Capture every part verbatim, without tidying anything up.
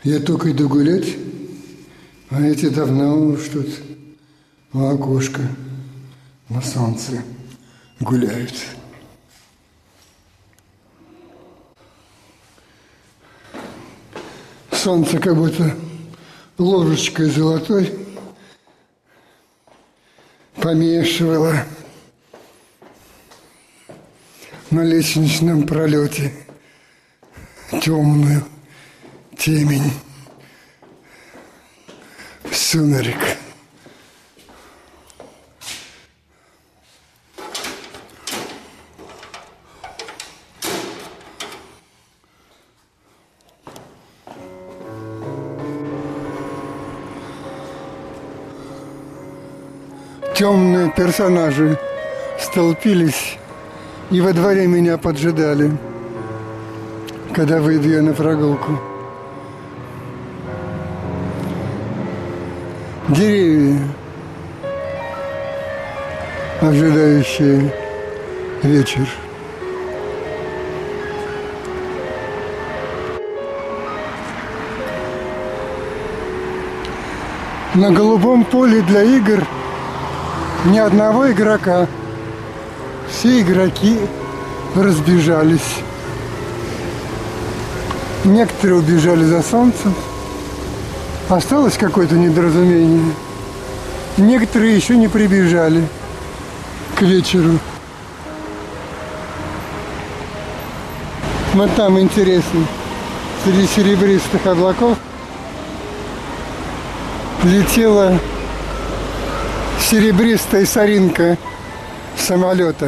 Я только иду гулять, а эти давно уж тут у окошка на солнце гуляют. Солнце как будто ложечкой золотой помешивало на лестничном пролете темную темень сумерек. Темные персонажи столпились и во дворе меня поджидали, когда выйду я на прогулку. Деревья, ожидающие вечер. На голубом поле для игр ни одного игрока. Все игроки разбежались. Некоторые убежали за солнцем. Осталось какое-то недоразумение. Некоторые еще не прибежали к вечеру. Вот там интересно, среди серебристых облаков летела серебристая соринка самолета.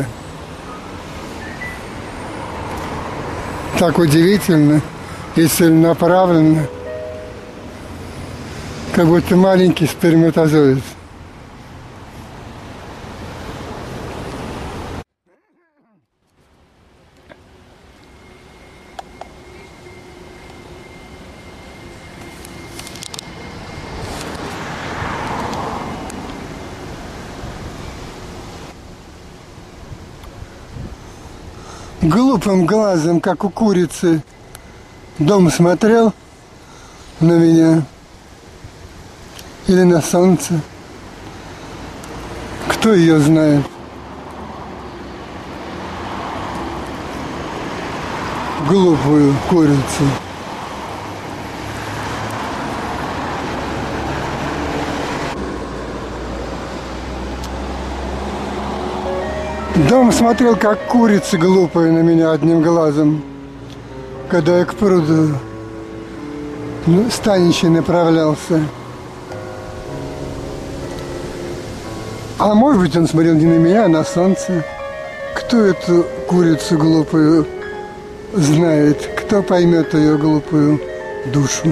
Так удивительно и целенаправленно, как будто маленький сперматозоид. Глупым глазом, как у курицы, дом смотрел на меня или на солнце. Кто ее знает? Глупую курицу. Дом смотрел, как курица глупая, на меня одним глазом, когда я к пруду ну, станичьи направлялся. А может быть, он смотрел не на меня, а на солнце. Кто эту курицу глупую знает? Кто поймет ее глупую душу?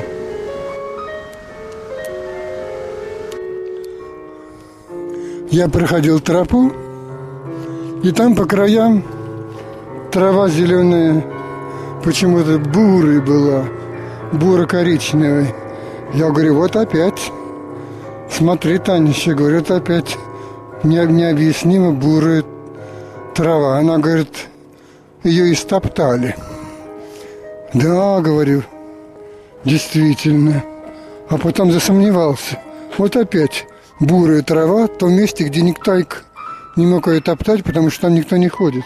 Я проходил тропу, и там по краям трава зеленая, почему-то бурой была, буро-коричневой. Я говорю, вот опять. Смотри, Танище, говорит, опять не, необъяснимо бурая трава. Она говорит, ее истоптали. Да, говорю, действительно. А потом засомневался. Вот опять бурая трава в том месте, где никто не мог ее топтать, потому что там никто не ходит.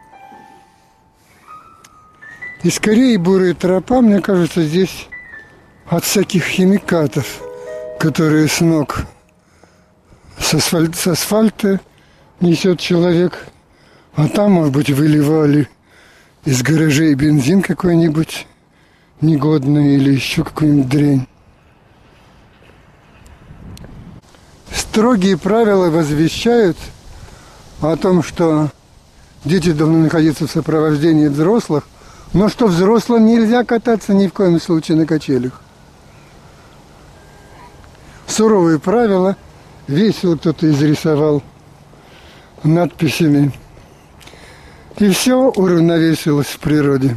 И скорее бурая тропа, мне кажется, здесь от всяких химикатов, которые с ног, с, асфальт, с асфальта несет человек, а там, может быть, выливали из гаражей бензин какой-нибудь негодный или еще какую-нибудь дрянь. Строгие правила возвещают о том, что дети должны находиться в сопровождении взрослых, но что взрослым нельзя кататься ни в коем случае на качелях. Суровые правила, весело кто-то изрисовал надписями. И все уравновесилось в природе.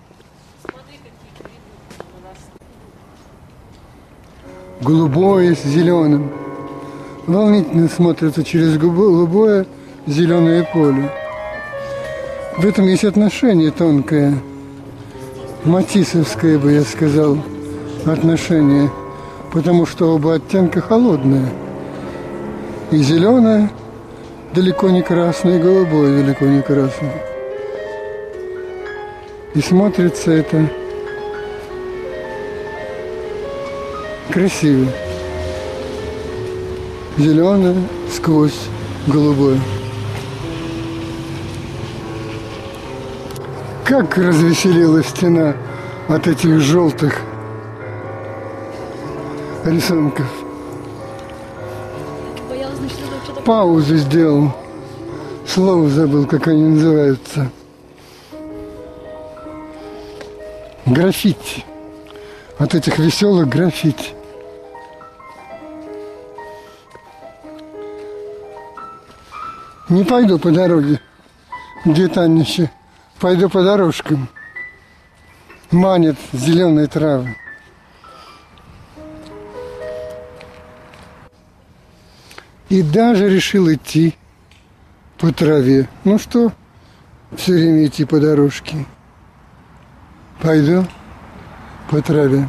Голубое с зеленым. Волнительно смотрится через голубое зеленое поле. В этом есть отношение тонкое, матиссовское, бы я сказал, отношения, потому что оба оттенка холодные. И зеленое далеко не красное, и голубое далеко не красное. И смотрится это красиво. Зеленое сквозь голубое. Как развеселила стена от этих желтых рисунков. Паузу сделал. Слово забыл, как они называются. Граффити. От этих веселых граффити. Не пойду по дороге, где Танище. Пойду по дорожкам. Манят зеленые травы. И даже решил идти по траве. Ну что, все время идти по дорожке. Пойду по траве.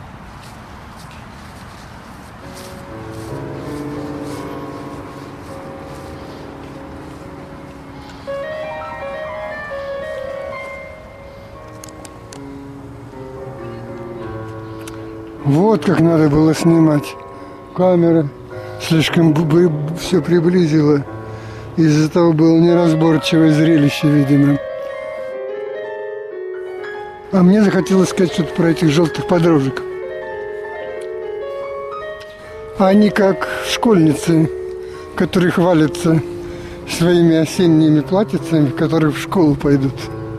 Вот как надо было снимать. Камера слишком все приблизила. Из-за того было неразборчивое зрелище, видимо. А мне захотелось сказать что-то про этих желтых подружек. Они как школьницы, которые хвалятся своими осенними платьицами, которые в школу пойдут.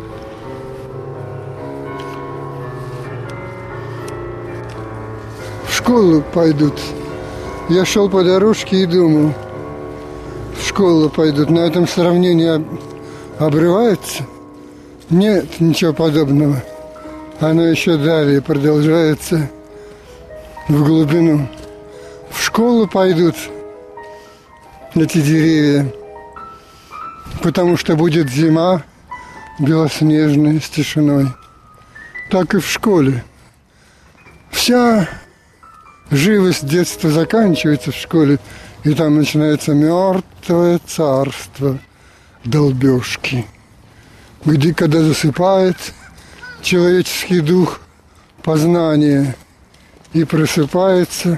В школу пойдут. Я шел по дорожке и думал, в школу пойдут. На этом сравнение обрывается? Нет, ничего подобного. Оно еще далее продолжается в глубину. В школу пойдут эти деревья, потому что будет зима белоснежная с тишиной. Так и в школе. Вся живость детства заканчивается в школе, и там начинается мертвое царство долбежки, где, когда засыпает человеческий дух познания и просыпается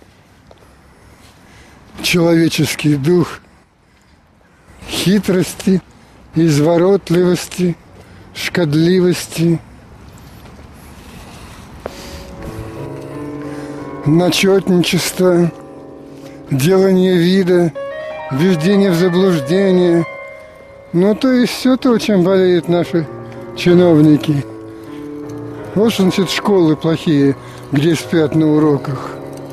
человеческий дух хитрости, изворотливости, шкодливости, начетничества, делание вида, введение в заблуждение. Ну, то есть все то, чем болеют наши чиновники. Вот что значит школы плохие, где спят на уроках,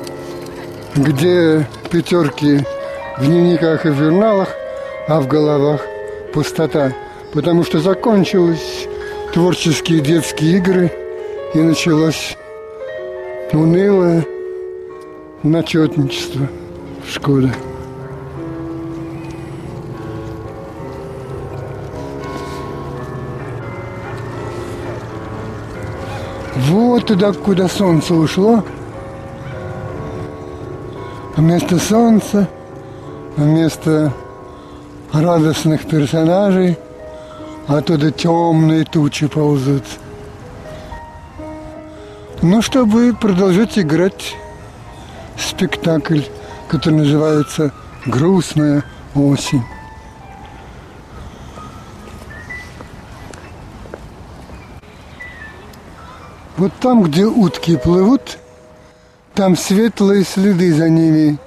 где пятерки в дневниках и в журналах, а в головах пустота. Потому что закончились творческие детские игры и началось унылое начетничество в школе. Вот туда, куда солнце ушло. Вместо солнца, вместо радостных персонажей, оттуда темные тучи ползут. Ну, чтобы продолжать играть спектакль, который называется «Грустная осень». Вот там, где утки плывут, там светлые следы за ними,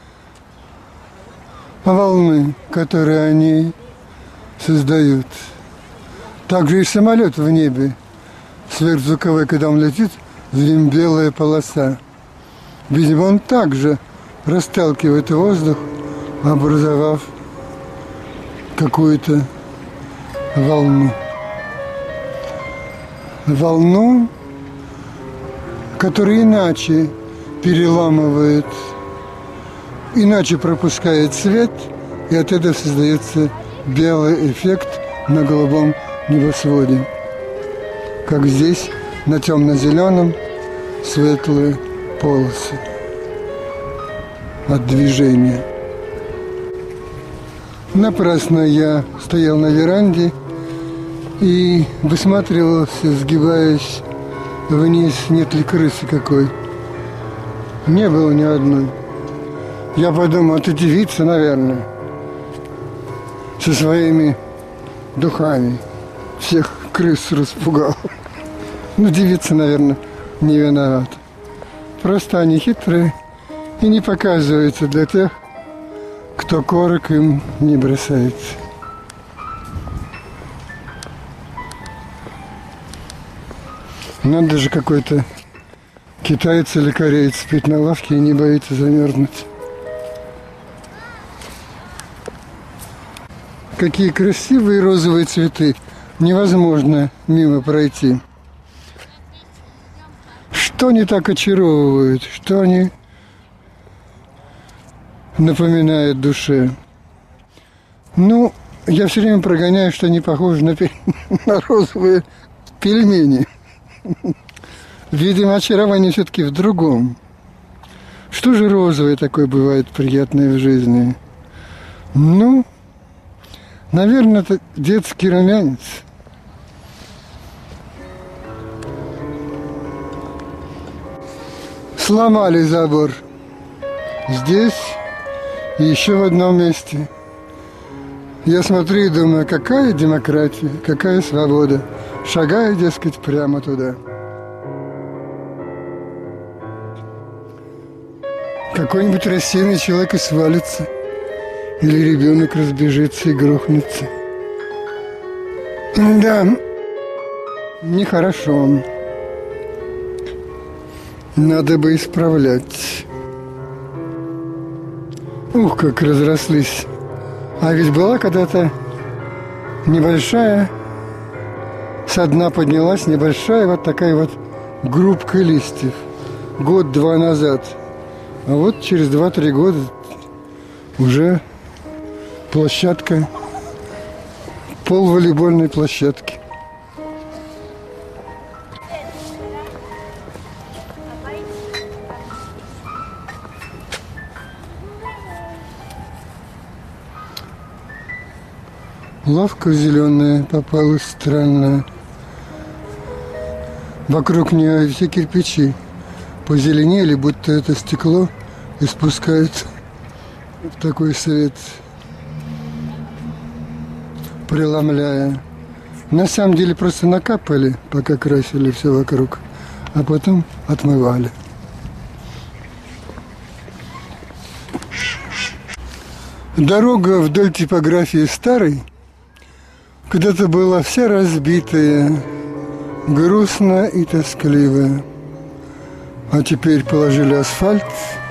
волны, которые они создают. Также и самолет в небе, сверхзвуковой, когда он летит, за ним белая полоса. Видимо, он также расталкивает воздух, образовав какую-то волну. Волну, которая иначе переламывает, иначе пропускает свет, и от этого создается белый эффект на голубом небосводе. Как здесь, на темно-зеленом, светлые полосы от движения. Напрасно я стоял на веранде и высматривался, сгибаясь вниз, нет ли крысы какой. Не было ни одной. Я подумал, это девица, наверное, со своими духами. Всех крыс распугал. Ну, девица, наверное, не виновата. Просто они хитрые и не показываются для тех, кто корок им не бросается. Надо же, какой-то китаец или кореец спит на лавке и не боится замерзнуть. Какие красивые розовые цветы. Невозможно мимо пройти. Что они так очаровывают? Что они напоминают душе? Ну, я все время прогоняю, что они похожи на, пель... на розовые пельмени. Видимо, очарование все-таки в другом. Что же розовое такое бывает приятное в жизни? Ну, наверное, это детский румянец. Сломали забор. Здесь и еще в одном месте. Я смотрю и думаю, какая демократия, какая свобода. Шагаю, дескать, прямо туда. Какой-нибудь рассеянный человек и свалится. Или ребенок разбежится и грохнется. Да, нехорошо. Надо бы исправлять. Ух, как разрослись. А ведь была когда-то небольшая, со дна поднялась небольшая вот такая вот группка листьев. Год-два назад. А вот через два-три года уже площадка, пол волейбольной площадки. Лавка зеленая попалась странная. Вокруг нее все кирпичи позеленели, будто это стекло испускает такой свет, преломляя. На самом деле просто накапали, пока красили все вокруг, а потом отмывали. Дорога вдоль типографии старой когда-то была вся разбитая, грустно и тоскливо. А теперь положили асфальт,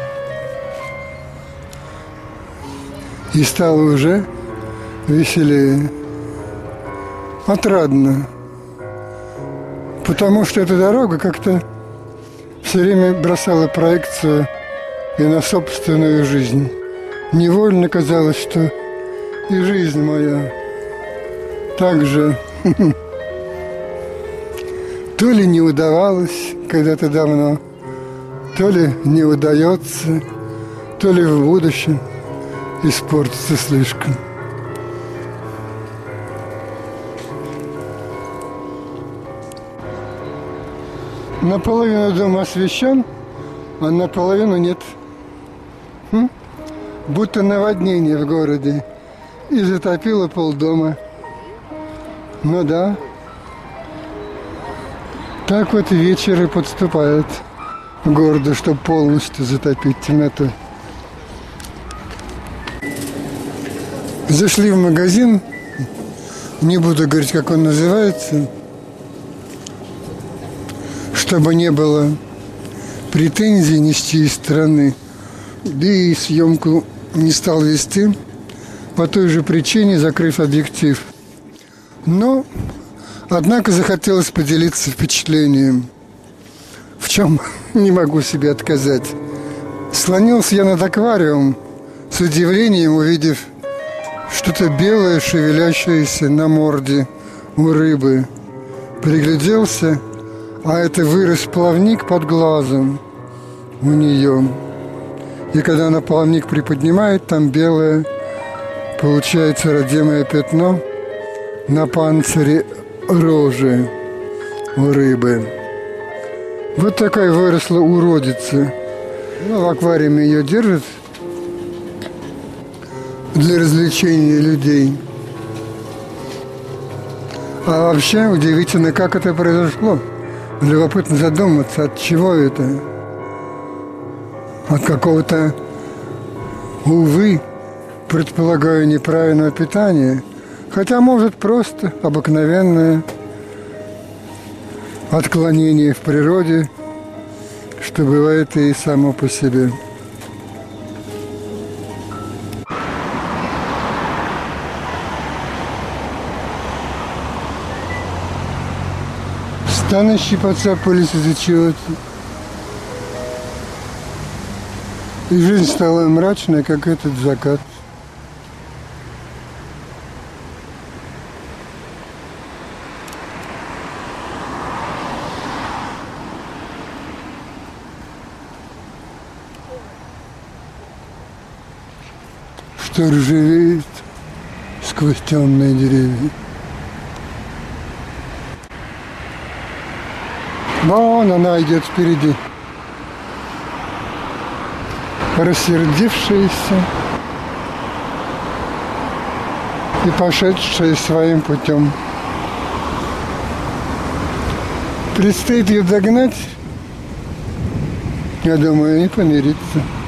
и стало уже веселее, отрадно. Потому что эта дорога как-то все время бросала проекцию и на собственную жизнь. Невольно казалось, что и жизнь моя так же то ли не удавалось когда-то давно, то ли не удается, то ли в будущем испортится слишком. Наполовину дом освещен, а наполовину нет. Хм? Будто наводнение в городе. И затопило полдома. Ну да. Так вот вечер и подступает к городу, чтобы полностью затопить темноту. Зашли в магазин. Не буду говорить, как он называется, чтобы не было претензий ни с чьей стороны. Да и съемку не стал вести по той же причине, закрыв объектив. Но, однако, захотелось поделиться впечатлением, в чем не могу себе отказать. Склонился я над аквариумом, с удивлением увидев что-то белое, шевелящееся на морде у рыбы. Пригляделся, А это вырос плавник под глазом у нее. И когда она плавник приподнимает, там белое, получается, родимое пятно на панцире рожи у рыбы. Вот такая выросла уродица. Ну, в аквариуме ее держат для развлечения людей. А вообще удивительно, как это произошло. Любопытно задуматься, от чего это. От какого-то, увы, предполагаю, неправильного питания. Хотя, может, просто обыкновенное отклонение в природе, что бывает и само по себе. Станущие поцапались из-за чего-то. И жизнь стала мрачной, как этот закат. Что ржавеет сквозь темные деревья. Вон она идет впереди, рассердившаяся и пошедшая своим путем. Предстоит ее догнать, я думаю, и помириться.